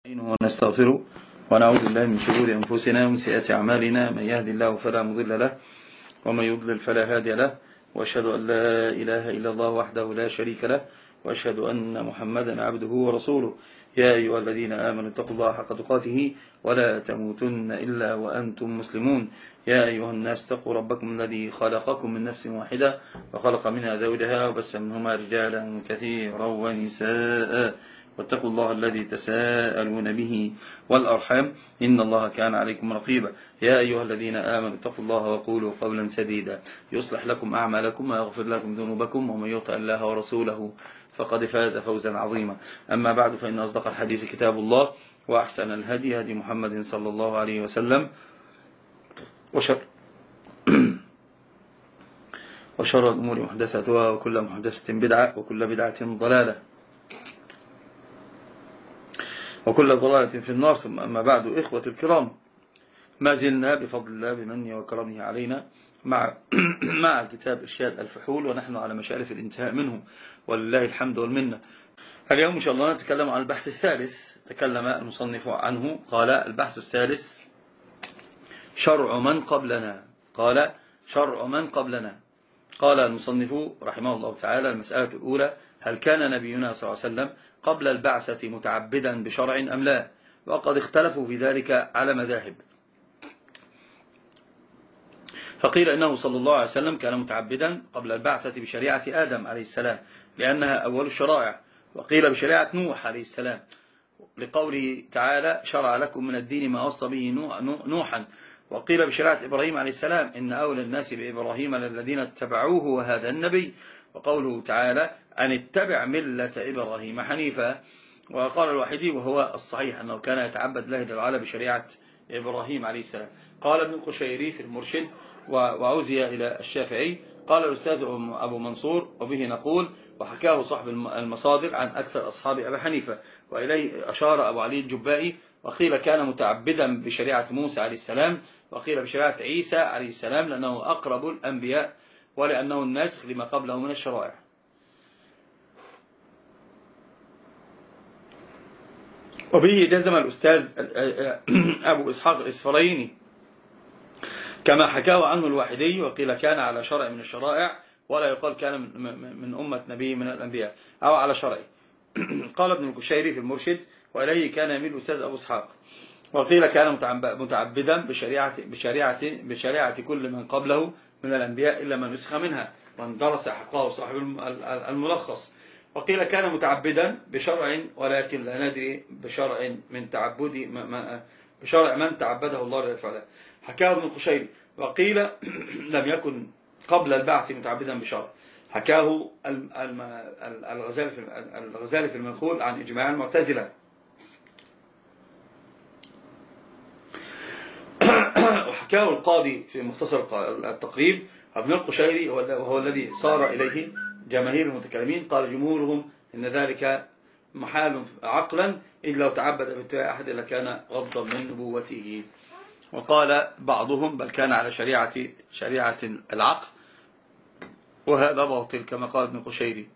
ونستغفره ونعوذ بالله من شرور أنفسنا ومن سيئات أعمالنا. من يهدي الله فلا مضل له ومن يضلل فلا هادي له، وأشهد أن لا إله إلا الله وحده لا شريك له، وأشهد أن محمدا عبده ورسوله. يا أيها الذين آمنوا اتقوا الله حق تقاته ولا تموتن إلا وأنتم مسلمون. يا أيها الناس اتقوا ربكم الذي خلقكم من نفس واحدة وخلق منها زوجها وبث منهما رجالا كثيرا ونساء، واتقوا الله الذي تساءلون به والأرحام إن الله كان عليكم رقيبا. يا أيها الذين آمنوا اتقوا الله وقولوا قولا سديدا يصلح لكم أعمالكم ويغفر لكم ذنوبكم، ومن يطع الله ورسوله فقد فاز فوزا عظيما. أما بعد، فإن أصدق الحديث كتاب الله، وأحسن الهدي هدي محمد صلى الله عليه وسلم، وشر الأمور محدثاتها، وكل محدثة بدعة، وكل بدعة ضلالة، وكل ضلالة في النار. ثم أما بعد، إخوة الكرام، ما زلنا بفضل الله بمنه وكرمه علينا مع كتاب إرشاد الفحول، ونحن على مشارف الانتهاء منه ولله الحمد والمنة. اليوم إن شاء الله نتكلم عن البحث الثالث. تكلم المصنف عنه، قال: البحث الثالث شرع من قبلنا. قال: شرع من قبلنا. قال المصنف رحمه الله تعالى: المسألة الأولى: هل كان نبينا صلى الله عليه وسلم قبل البعثة متعبدا بشرع أم لا؟ وقد اختلفوا في ذلك على مذاهب، فقيل إنه صلى الله عليه وسلم كان متعبدا قبل البعثة بشريعة آدم عليه السلام لأنها أول الشرائع، وقيل بشريعة نوح عليه السلام لقوله تعالى: شرع لكم من الدين ما وصى به نوحا، وقيل بشريعة إبراهيم عليه السلام: إن أولى الناس بإبراهيم للذين اتبعوه وهذا النبي، وقوله تعالى: أن اتبع ملة إبراهيم حنيفا. وقال الواحدي وهو الصحيح أنه كان يتعبد الله جل وعلا بشريعة إبراهيم عليه السلام. قال ابن القشيري في المرشد وعزي إلى الشافعي. قال الأستاذ أبو منصور: وبه نقول، وحكاه صاحب المصادر عن أكثر أصحاب أبي حنيفة، وإليه أشار أبو علي الجبائي. وقيل كان متعبدا بشريعة موسى عليه السلام، وقيل بشريعة عيسى عليه السلام لأنه أقرب الأنبياء ولأنه الناسخ لما قبله من الشرائع. وبه جزم الأستاذ أبو إسحاق الإسفرايني كما حكاه عنه الواحدي. وقيل كان على شرع من الشرائع، ولا يقال كان من أمة نبي من الأنبياء أو على شرع. قال ابن القشيري في المرشد: وإليه كان يميل الأستاذ أبو إسحاق. وقيل كان متعبدا بشريعة كل من قبله من الأنبياء إلا من نسخ منها، وان درس حقه صاحب الملخص. وقيل كان متعبدا بشرع، ولكن لا ندري بشرع من تعبده الله لفعله، حكاه ابن القشيري. وقيل لم يكن قبل البعث متعبدا بشرع، حكاه الغزالي في المنخول عن إجماع المعتزلة. وحكاه القاضي في مختصر التقريب. ابن القشيري وهو الذي صار إليه جماهير المتكلمين، قال جمهورهم إن ذلك محال عقلا، إذ لو تعبد باتباع أحد لكان غضا من نبوته. وقال بعضهم: بل كان على شريعة العقل، وهذا باطل كما قال ابن القشيري.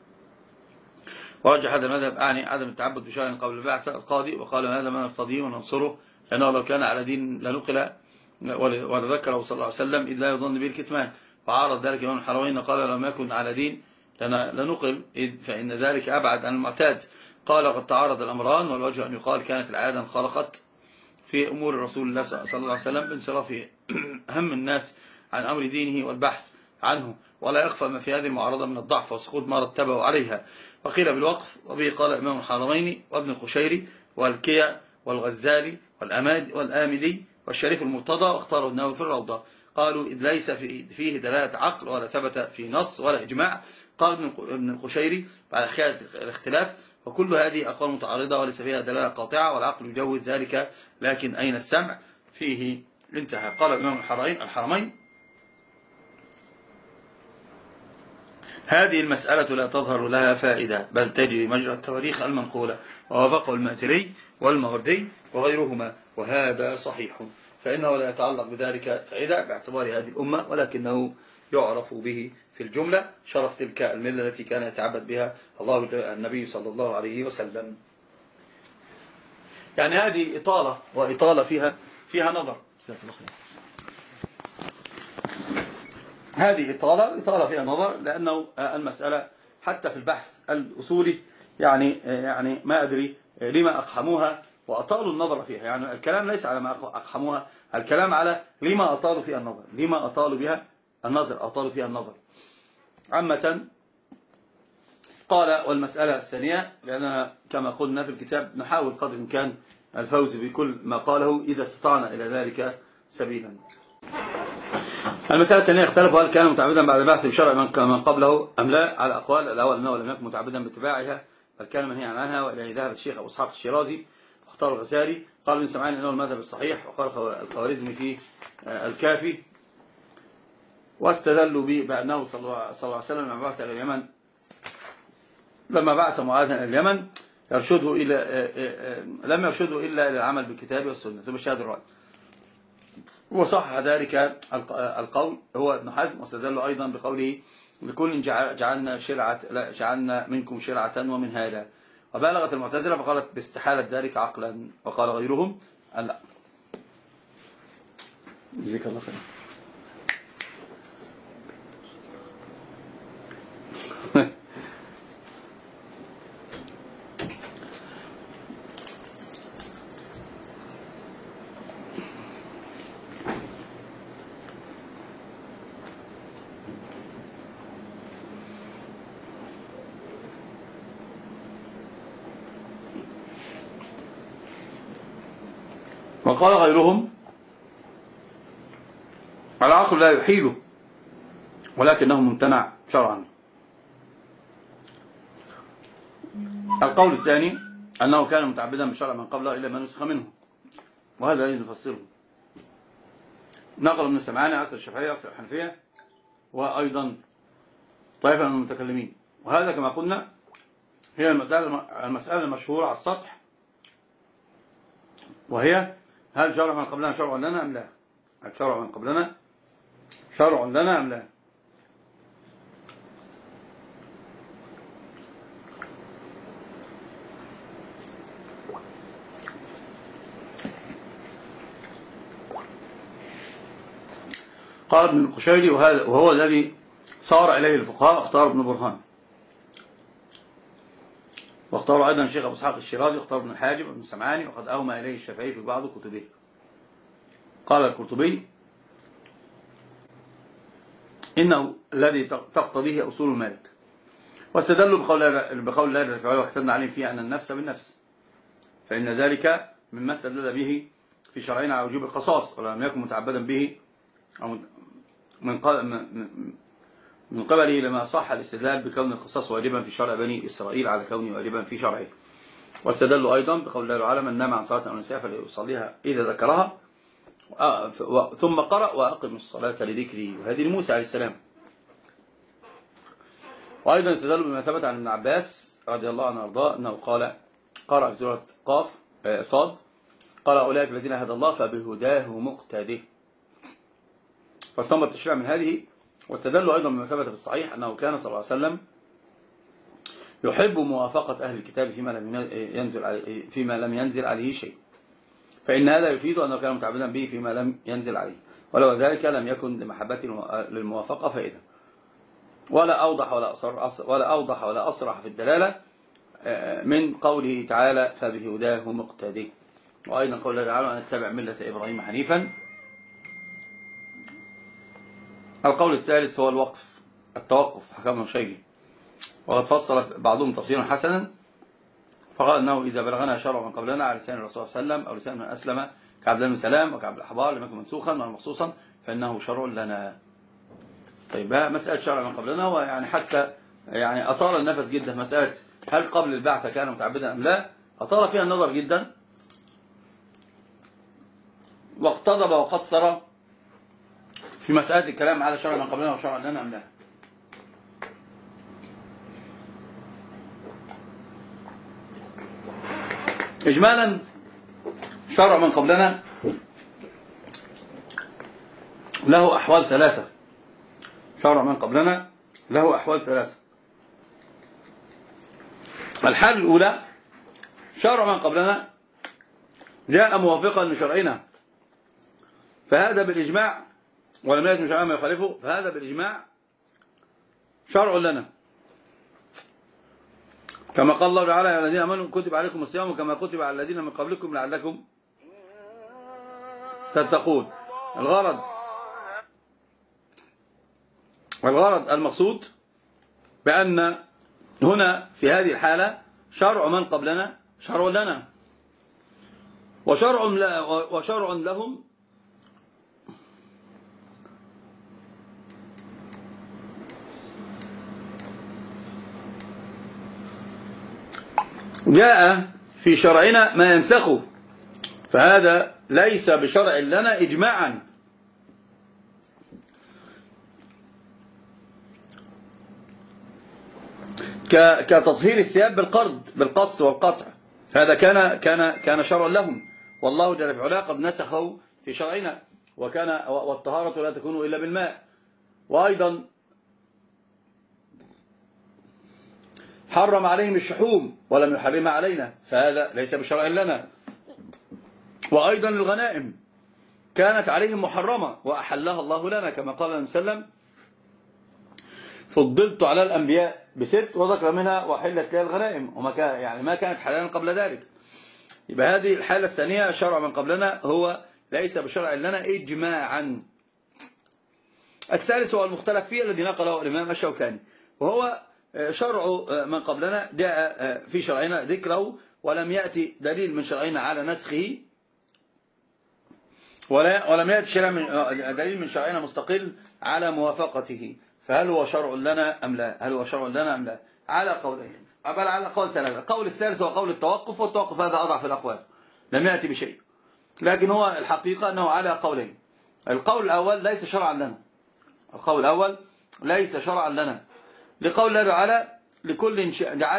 ورجح هذا المذهب أعني عدم التعبد بشرع قبل البعثة القاضي، وقال: هذا ما نقتضيه وننصره، لأنه لو كان على دين لنقل ولذكره صلى الله عليه وسلم، إذ لا يظن به الكتمان. وعارض ذلك إمام الحرمين، قال: لم يكن على دين لنقل، فإن ذلك أبعد عن المعتاد. قال: قد تعارض الأمران، والوجه أن يقال كانت العادة انخلقت في أمور رسول الله صلى الله عليه وسلم بانصراف هم الناس عن أمر دينه والبحث عنه، ولا يخفى ما في هذه المعارضة من الضعف وسقوط ما رتبه عليها. وقيل بالوقف، وبه قال إمام الحرمين وابن القشيري والكيا والغزالي والآمدي والشريف المرتضى، واختاروا النووي في الروضة. قالوا: إذ ليس فيه دلالة عقل، ولا ثبت في نص ولا إجماع. قال ابن القشيري بعد حكاية الاختلاف: وكل هذه أقوال متعارضة وليس فيها دلالة قاطعة، والعقل يجوز ذلك، لكن أين السمع فيه؟ انتهى. قال الإمام الحرمين: هذه المسألة لا تظهر لها فائدة، بل تجري مجرى التواريخ المنقولة، ووافقه المازري والماوردي وغيرهما، وهذا صحيح، فإنه لا يتعلق بذلك فائدة باعتبار هذه الأمة، ولكنه يعرف به في الجملة شرف تلك الملة التي كان يتعبد بها النبي صلى الله عليه وسلم. يعني هذه إطالة، وإطالة فيها نظر. هذه إطالة فيها نظر، لأنه المسألة حتى في البحث الأصولي يعني ما أدري لما أقحموها وأطالوا النظر فيها. يعني الكلام ليس على ما أقحموها، الكلام على لما أطالوا فيها النظر، لما أطالوا بها النظر، أطالوا فيها النظر عامة. قال: والمسألة الثانية، لأننا كما قلنا في الكتاب نحاول قدر الإمكان الفوز بكل ما قاله إذا استطعنا إلى ذلك سبيلا. المسألة الثانية: اختلفوا هل كان متعبدا بعد البحث بشرع من قبله أم لا، على أقوال. الأول أنه لم يكن متعبدا باتباعها بل كان منهيا عنها، وإليه ذهب الشيخ أبو إسحاق الشيرازي واختار الغزالي. قال ابن سمعان إنه المذهب الصحيح، وقال الخوارزمي في الكافي، واستدلوا بأنه صلى الله عليه وسلم لما بعث معاذا إلى اليمن لم يرشده إلا إلى العمل بالكتاب والسنة ثم الشهادة الرأي. وصح ذلك القول هو ابن حزم، واستدلوا أيضا بقوله: لكل جعلنا منكم شرعة ومنهاجا. وبالغت المعتزلة فقالت باستحالة ذلك عقلا، وقال غيرهم لا. جزاك الله خير. وقال غيرهم: العقل لا يحيله ولكنه ممتنع شرعا. القول الثاني أنه كان متعبدا بشرع من قبله إلا ما نسخ منه، وهذا الذي نفسره. نقل من السمعاني أكثر الشافعية وأكثر الحنفية وأيضا طائفة من المتكلمين. وهذا كما قلنا هي المسألة المشهورة على السطح، وهي: هل شرع من قبلنا شرع لنا أم لا؟ هل شرع من قبلنا شرع لنا أم لا؟ قال ابن القشيري، وهو الذي صار إليه الفقهاء، اختار ابن برهان، واختار أيضا الشيخ أبو إسحاق الشيرازي، واختار ابن الحاجب وابن السمعاني، وقد أومى إليه الشافعي في بعض كتبه. قال القرطبي: إنه الذي تقتضيه أصول المالك. واستدلوا بقول الله جل وعلا: واكتبنا عليهم فيه أن النفس بالنفس، فإن ذلك مما استدل به في شرعنا على وجوب القصاص، ولم يكن متعبدا به أو من قبله لما صح الاستدلال بكون القصاص واجبا في شرع بني إسرائيل على كونه واجبا في شرعه. واستدلوا أيضا بقول الله تعالى: من نام عن صلاة أو نسيها فليصليها إذا ذكرها، ثم قرأ: وأقم الصلاة لذكري. وهذه لموسى عليه السلام. وأيضا استدلوا بما ثبت عن ابن عباس رضي الله عنه وارضاه أنه قرأ في سورة قاف صاد: قال: أولئك الذين هدى الله فبهداه مقتده. فاستنبط التشريع من هذه. واستدلوا أيضا بما ثبت في الصحيح أنه كان صلى الله عليه وسلم يحب موافقة أهل الكتاب فيما لم ينزل عليه شيء، فإن هذا يفيد أنه كان متعبدا به فيما لم ينزل عليه، ولو ذلك لم يكن لمحبة للموافقة فائدة. ولا أوضح ولا أصرح في الدلالة من قوله تعالى: فبهداه مقتدي. وأيضا قول الله تعالى: أن اتبع ملة إبراهيم حنيفا. القول الثالث هو التوقف حكم شيء، وقد فصل بعضهم تفسيرا حسنا، فقال أنه إذا بلغنا شرع من قبلنا على لسان الرسول صلى الله عليه وسلم أو لسان من أسلم كعبد الله بن سلام وكعبد الأحبار لم يكن منسوخا ولا مخصوصا فإنه شرع لنا. طيب، مسألة شرع من قبلنا، ويعني حتى يعني أطال النفس جدا مسألة هل قبل البعثة كان متعبدا أم لا، أطال فيها النظر جدا، واقتضب وقصر في مسألة الكلام على شرع من قبلنا وشرع لنا أم لا. إجمالا شرع من قبلنا له أحوال ثلاثة. شرع من قبلنا له أحوال ثلاثة. الحال الأولى: شرع من قبلنا جاء موافقا لشرعنا فهذا بالإجماع، ولم يأتي من شرعنا ما يخالفه، فهذا بالإجماع شرع لنا، كما قال الله تعالى: يا الذين آمنوا كتب عليكم الصيام كما كتب على الذين من قبلكم لعلكم تتقون. الغرض المقصود بأن هنا في هذه الحالة شرع من قبلنا شرع لنا، وشرع لهم جاء في شرعنا ما ينسخه، فهذا ليس بشرع لنا إجماعا. كتطهير الثياب بالقص والقطع، هذا كان شرعا لهم، والله جل وعلا قد نسخه في شرعنا، والطهارة لا تكون إلا بالماء. وأيضا حرم عليهم الشحوم ولم يحرم علينا، فهذا ليس بشرع لنا. وأيضا الغنائم كانت عليهم محرمة وأحلها الله لنا، كما قال النبي صلى الله عليه وسلم: فضلت على الأنبياء ب6 وذكر منها وحلت لي الغنائم، ما كانت حلالا قبل ذلك. يبقى هذه الحالة الثانية، شرع من قبلنا هو ليس بشرع لنا إجماعا. الثالث هو المختلف فيه الذي نقله الإمام الشوكاني، وهو شرع من قبلنا جاء في شرعنا ذكره ولم يأتي دليل من شرعنا على نسخه، ولم يأتي دليل من شرعنا مستقل على موافقته، فهل هو شرع لنا أم لا؟ على قولين، بل على قول 3. القول الثالث هو قول التوقف، والتوقف هذا أضعف الأقوال، لم يأتي بشيء، لكن هو الحقيقة أنه على قولين. القول الأول ليس شرعا لنا، لقول الله تعالى: لكل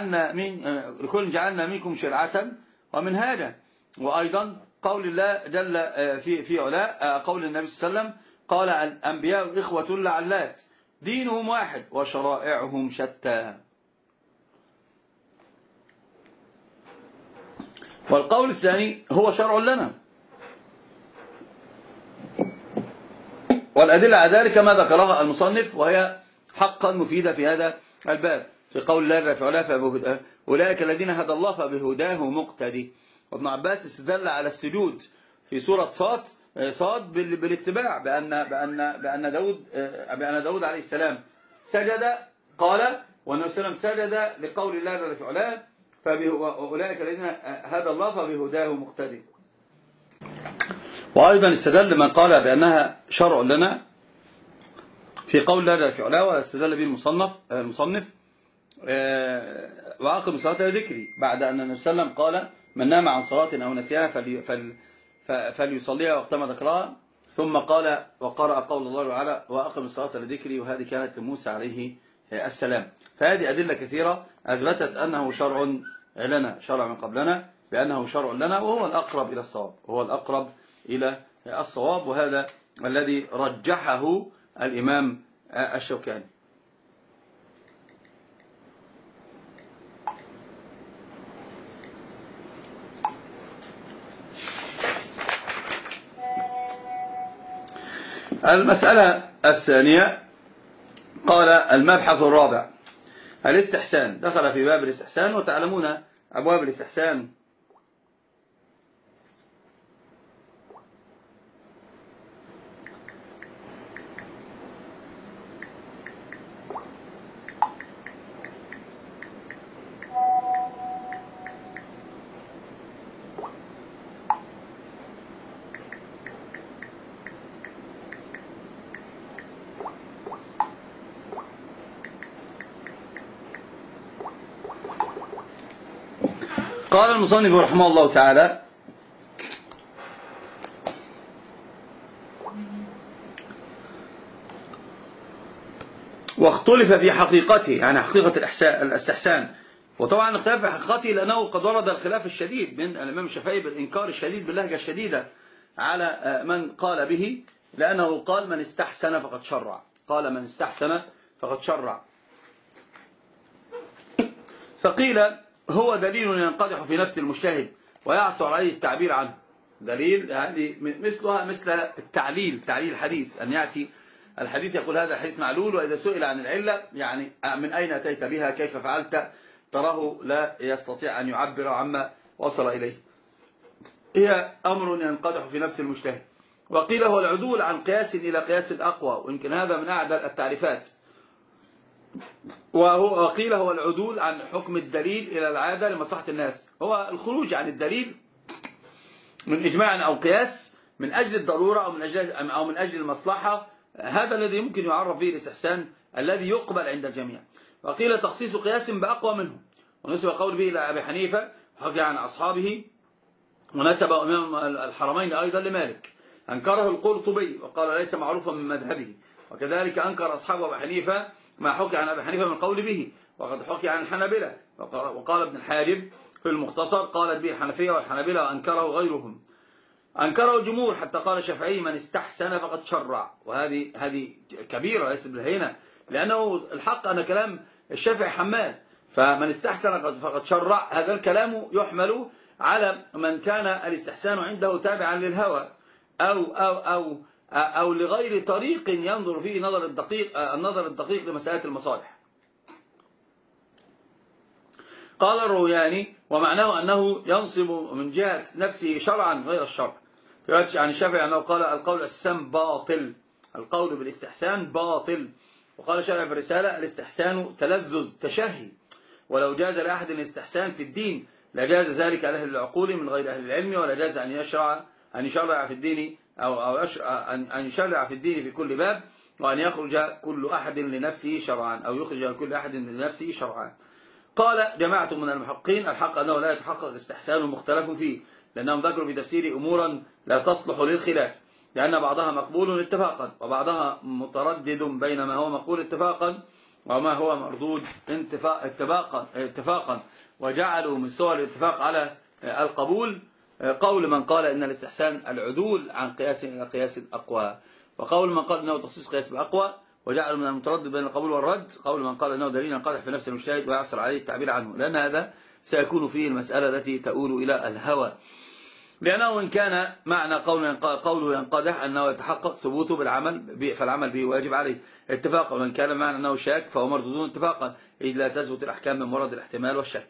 جعلنا منكم شرعة ومنهاجا. وأيضا قول الله جل في علاء، قول النبي صلى الله عليه وسلم: قال: الأنبياء إخوة لعلات، دينهم واحد وشرائعهم شتى. والقول الثاني هو شرع لنا، والأدلة على ذلك ما ذكرها المصنف، وهي حقا مفيدة في هذا الباب، في قول الله في علاء: أولئك الذين هدى الله فبهداه مقتدي. وابن عباس استدل على السجود في سورة صاد بالاتباع، بأن داود عليه السلام سجد، قال والنبي صلى الله عليه وسلم سجد لقول الله في علاء: فأولئك الذين هدى الله فبهداه مقتدي. وأيضا استدل من قال بأنها شرع لنا في قول الله في علاء، واستدل به المصنف: وأقم الصلاة لذكري، بعد أن النبي صلى الله عليه وسلم قال: من نام عن صلاة أو نسيها فليصليها وقت ما ذكرها، ثم قال وقرأ قول الله تعالى: وأقم الصلاة لذكري، وهذه كانت لموسى عليه السلام. فهذه أدلة كثيرة أثبتت أنه شرع لنا، شرع من قبلنا بأنه شرع لنا، وهو الأقرب إلى الصواب، وهذا الذي رجحه الإمام الشوكاني. المسألة الثانية، قال: المبحث الرابع الاستحسان. دخل في باب الاستحسان، وتعلمون أبواب الاستحسان قال المصنف رحمه الله تعالى: واختلف في حقيقته، يعني حقيقة الاستحسان. وطبعا اختلف في حقيقته لأنه قد ورد الخلاف الشديد من الإمام الشافعي بالإنكار الشديد باللهجة الشديدة على من قال به، لأنه قال: من استحسن فقد شرع. فقيل: هو دليل ينقدح في نفس المجتهد ويعصر عليه التعبير عنه. دليل هذه مثلها مثل التعليل، تعليل الحديث، أن يأتي الحديث يقول هذا الحديث معلول، وإذا سئل عن العلة يعني من أين أتيت بها، كيف فعلت، تراه لا يستطيع أن يعبر عما وصل إليه. هي أمر ينقدح في نفس المجتهد. وقيل هو العدول عن قياس إلى قياس أقوى، ويمكن هذا من أعدل التعريفات. وقيل هو العدول عن حكم الدليل إلى العادة لمصلحة الناس، هو الخروج عن الدليل من إجماع أو قياس من أجل الضرورة أو من أجل المصلحة، هذا الذي يمكن يعرف به الاستحسان الذي يقبل عند الجميع. وقيل تخصيص قياس بأقوى منه، ونسب قول به إلى أبي حنيفة حكي عن أصحابه، ونسب إمام الحرمين أيضا لمالك، أنكره القرطبي وقال ليس معروفا من مذهبه، وكذلك أنكر أصحاب أبي حنيفة ما حكي عن أبي حنيفة من قول به، وقد حكي عن الحنابلة، وقال ابن الحاجب في المختصر قالت به الحنفية والحنابلة وأنكره غيرهم. أنكره الجمهور حتى قال الشافعي من استحسن فقد شرع، وهذه كبيرة ليست بالهينة، لأنه الحق أن كلام الشافعي حمال، فمن استحسن فقد شرع هذا الكلام يحمل على من كان الاستحسان عنده تابعا للهوى أو لغير طريق ينظر فيه النظر الدقيق لمسألة المصالح. قال الروياني ومعناه أنه ينصب من جهة نفسه شرعا غير الشرع. عن الشافعي أنه قال القول بالاستحسان باطل، القول بالاستحسان باطل. وقال الشافعي في الرسالة الاستحسان تلذذ تشهي، ولو جاز لأحد الاستحسان في الدين لجاز ذلك على أهل العقول من غير أهل العلم، ولا جاز أن يشرع في الدين أن يشرع في الدين في كل باب، وأن يخرج كل أحد لنفسه شرعا أو يخرج كل أحد لنفسه شرعا. قال جماعة من المحققين الحق أنه لا يتحقق الاستحسان مختلف فيه، لأنهم ذكروا في تفسير أمورا لا تصلح للخلاف، لأن بعضها مقبول اتفاقا وبعضها متردد بين ما هو مقبول اتفاقا وما هو مردود اتفاقا، وجعلوا من صور الاتفاق على القبول قول من قال إن الاستحسان العدول عن قياس إلى قياس أقوى، وقول من قال إنه تخصيص قياس بأقوى، وجعلوا من المتردد بين القبول والرد قول من قال إنه دليل ينقدح في نفس المجتهد ويعسر عليه التعبير عنه، لأن هذا سيكون فيه المسألة التي تؤول إلى الهوى، لأنه إن كان معنى قوله ينقدح أنه يتحقق ثبوته فالعمل به واجب عليه اتفاقا، وإن كان معنى أنه شاك فهو مردود اتفاقا، إذ لا تثبت الأحكام من مرض الاحتمال والشك.